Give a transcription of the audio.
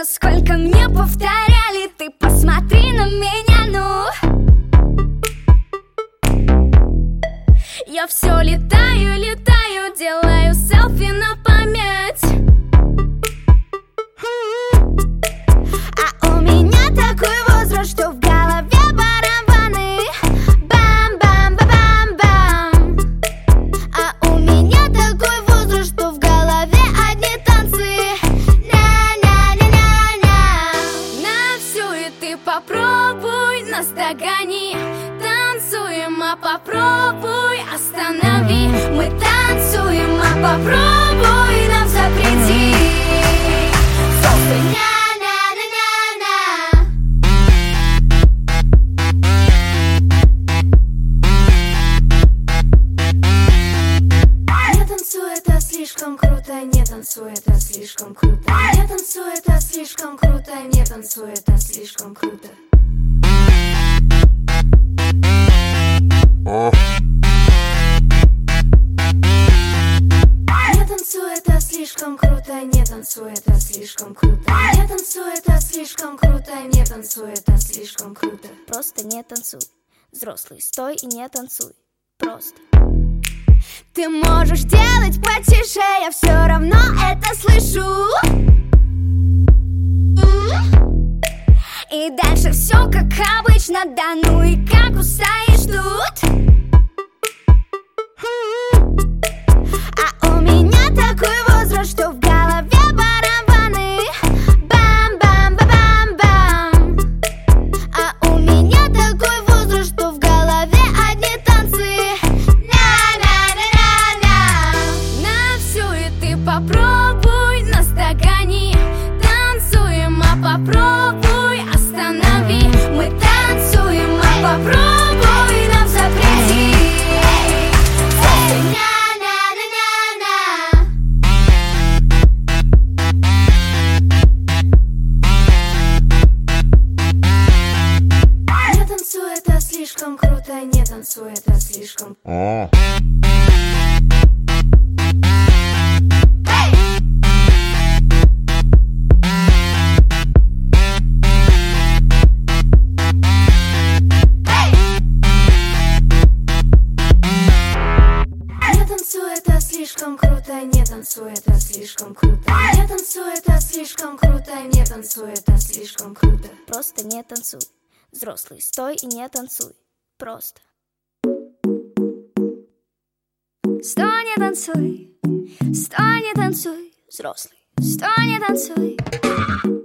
сколько мне повторяли, ты посмотри на меня, ну. Я все летаю, летаю, делаю селфи на память. А у меня такой возраст, что в голове барабаны. Бам-бам-ба-бам-бам. А у меня такой возраст, что в голове одни танцы. На-на-на-на-на. На всю и ты попробуй, нас догони. Танцуем, а попробуй останови. Мы танцуем, а попробуй нам запрети. На-на-на-на-на. Не танцуй, это слишком круто. Не танцуй, это слишком круто. Не танцуй, это слишком круто. Не танцуй, это слишком круто. Не танцуй, это слишком круто. Не танцуй, это слишком круто. Не танцуй, это слишком круто. Не танцуй, это слишком круто. Просто не танцуй. Взрослый, стой и не танцуй. Просто. Ты можешь делать потише, я все равно это слышу. И дальше все как обычно, да ну и как устоишь тут. А у меня такой возраст, что в голове барабаны. Бам-бам-ба-бам-бам. А у меня такой возраст, что в голове одни танцы. На-на-на-на-на. На всю и ты попробуй, нас догони. Танцуем, а попробуй останови. Мы танцуем, а попробуй нам запрети. На-на-на-на-на. Не танцуй, это слишком круто. Не танцуй, это слишком. Не танцуй, это слишком круто. Не танцуй, это слишком круто. Не танцуй, это слишком круто. Не танцуй, это слишком круто. Просто не танцуй. Взрослый, стой и не танцуй. Просто. Стой, не танцуй. Стой, не танцуй. Взрослый. Стой, не танцуй.